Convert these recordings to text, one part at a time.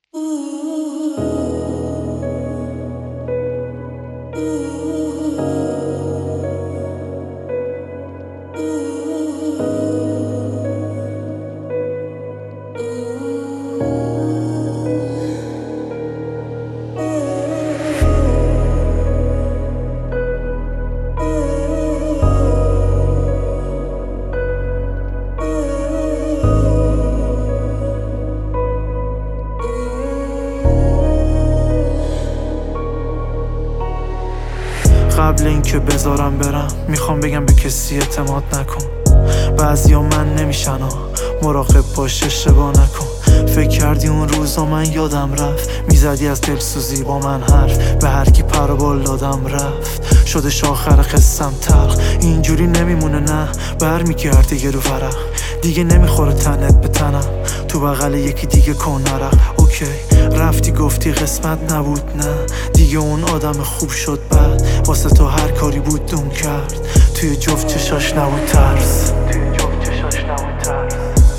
قبل اینکه بذارم برم میخوام بگم به کسی اعتماد نکن. بعضیا من نمیشن مراقب باش اشتباه نکن. فکر کردی اون روزا من یادم رفت، میزدی از دلسوزی با من حرف، به هر کی پر و بال دادم رفت. شدش آخر قصم تلخ، اینجوری نمیمونه نه برمیگرده یه رو ورق. دیگه نمیخوره تنت به تنم، تو بغل یکی دیگه کن نرق. اوکی رفتی گفتی قسمت نبود، نه دیگه اون آدم خوب شد بعد واسه تو هر کاری بود دون کرد. توی جفت چشاش نبود ترس، توی جفت چشاش نبود ترس.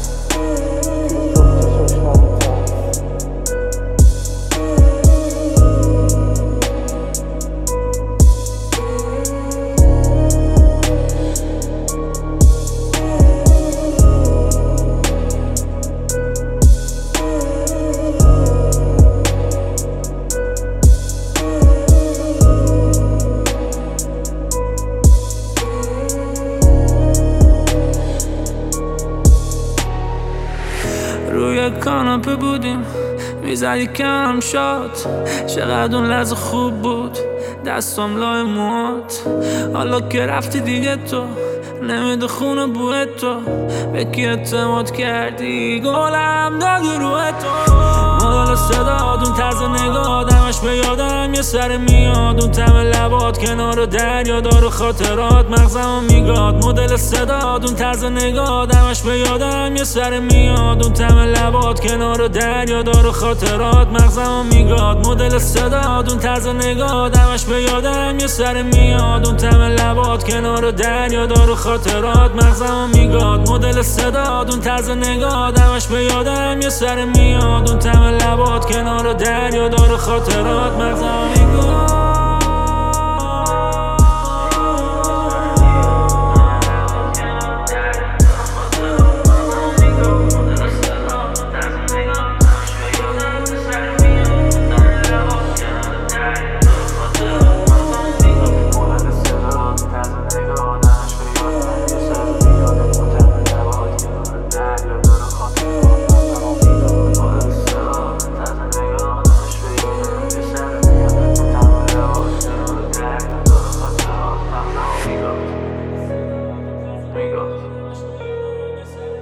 روی کاناپه بودیم میزدی کم شد، چقدر اون لحظه خوب بود دستم لای موات. حالا که رفتی دیگه تو نمیده خونه بوه تو، به کی اعتماد کردی گلم دادی روی تو. مدل صداد اون طرز نگاه دمش به یادم یه سر میاد، اون طعم لبات کنار دریا داره خاطرات مغزمو میگاد. مدل صداد اون طرز نگاه دمش به یادم یه سر میاد، اون طعم لبات کنار دریا داره خاطرات مغزمو میگاد. مدل صداد اون طرز نگاه دمش به یادم یه سر میاد، اون طعم لبات کنار دریا داره خاطرات مغزمو میگاد. مدل صداد اون طرز نگاه دمش به یادم یه سر میاد، اون طعم لبات کنار دریا داره خاطرات مغزمو میگاد.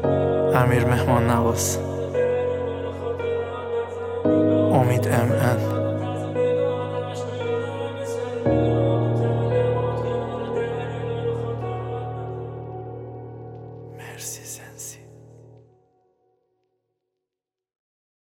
امیر مهمان نواز، امید MN.